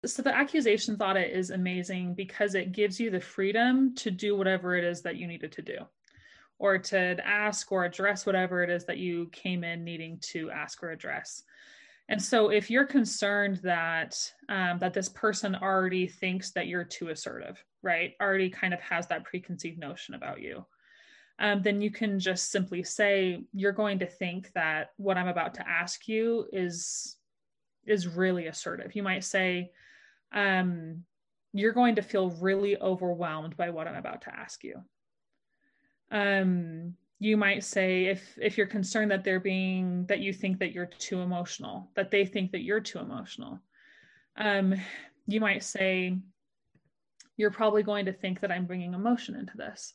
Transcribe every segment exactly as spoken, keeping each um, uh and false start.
So the accusations audit is amazing because it gives you the freedom to do whatever it is that you needed to do, or to ask or address whatever it is that you came in needing to ask or address. And so if you're concerned that um, that this person already thinks that you're too assertive, right? Already kind of has that preconceived notion about you, um, then you can just simply say, you're going to think that what I'm about to ask you is is really assertive. You might say, um, you're going to feel really overwhelmed by what I'm about to ask you. Um, you might say, if if you're concerned that they're being, that you think that you're too emotional, that they think that you're too emotional, um, you might say, you're probably going to think that I'm bringing emotion into this.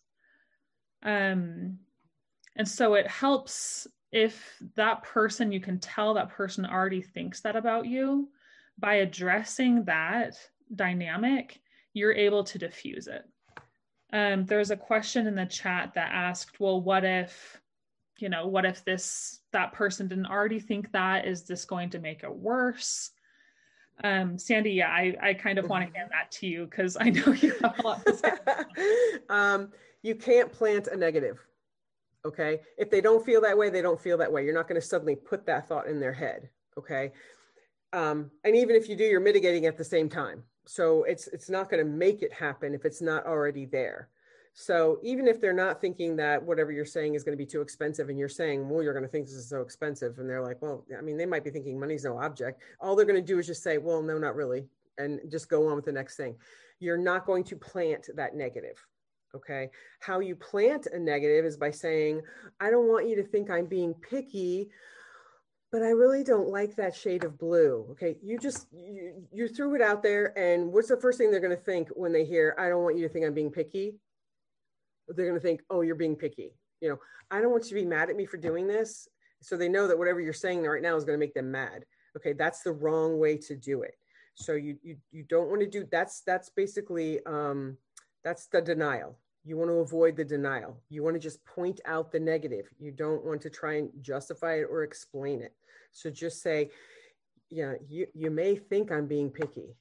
Um, and so it helps if that person, you can tell that person already thinks that about you. By addressing that dynamic, you're able to diffuse it. Um, there's a question in the chat that asked, well, what if, you know, what if this, that person didn't already think that? Is this going to make it worse? Um, Sandy, yeah, I, I kind of want to hand that to you because I know you have a lot to say. um, you can't plant a negative, okay? If they don't feel that way, they don't feel that way. You're not going to suddenly put that thought in their head, okay? Um, and even if you do, you're mitigating at the same time. So it's it's not going to make it happen if it's not already there. So even if they're not thinking that whatever you're saying is going to be too expensive, and you're saying, well, you're going to think this is so expensive, and they're like, well, I mean, they might be thinking money's no object. All they're going to do is just say, well, no, not really, and just go on with the next thing. You're not going to plant that negative. Okay. How you plant a negative is by saying, I don't want you to think I'm being picky, but I really don't like that shade of blue. Okay. You just, you, you threw it out there. And what's the first thing they're going to think when they hear, I don't want you to think I'm being picky? They're going to think, oh, you're being picky. You know, I don't want you to be mad at me for doing this. So they know that whatever you're saying right now is going to make them mad. Okay. That's the wrong way to do it. So you, you, you don't want to do, that's, that's basically, um, that's the denial. You want to avoid the denial. You want to just point out the negative. You don't want to try and justify it or explain it. So just say, yeah, you, you may think I'm being picky.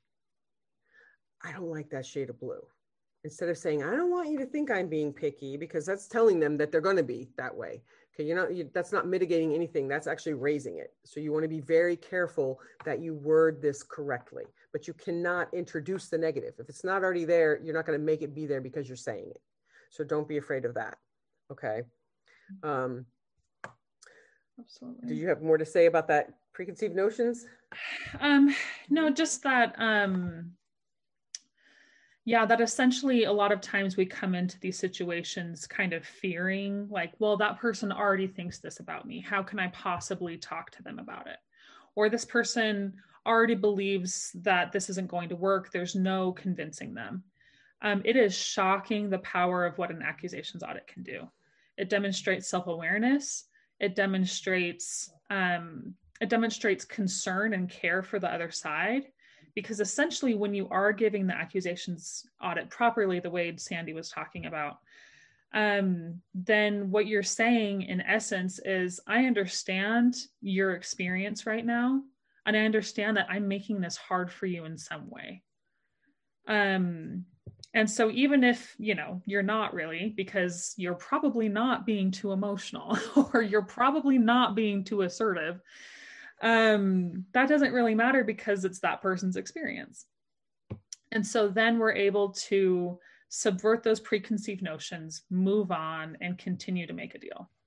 I don't like that shade of blue. Instead of saying, I don't want you to think I'm being picky, because that's telling them that they're going to be that way. Okay, you're not, you, that's not mitigating anything. That's actually raising it. So you want to be very careful that you word this correctly, but you cannot introduce the negative. If it's not already there, you're not going to make it be there because you're saying it. So don't be afraid of that. Okay. Um, Absolutely. Do you have more to say about that preconceived notions? Um, no, just that, um, yeah, that essentially a lot of times we come into these situations kind of fearing like, well, that person already thinks this about me. How can I possibly talk to them about it? Or this person already believes that this isn't going to work. There's no convincing them. Um, it is shocking the power of what an accusations audit can do. It demonstrates self-awareness. It demonstrates um, it demonstrates concern and care for the other side, because essentially when you are giving the accusations audit properly, the way Sandy was talking about, um, then what you're saying in essence is, I understand your experience right now, and I understand that I'm making this hard for you in some way. Um, And so even if, you know, you're not really, because you're probably not being too emotional or you're probably not being too assertive, um, that doesn't really matter because it's that person's experience. And so then we're able to subvert those preconceived notions, move on, and continue to make a deal.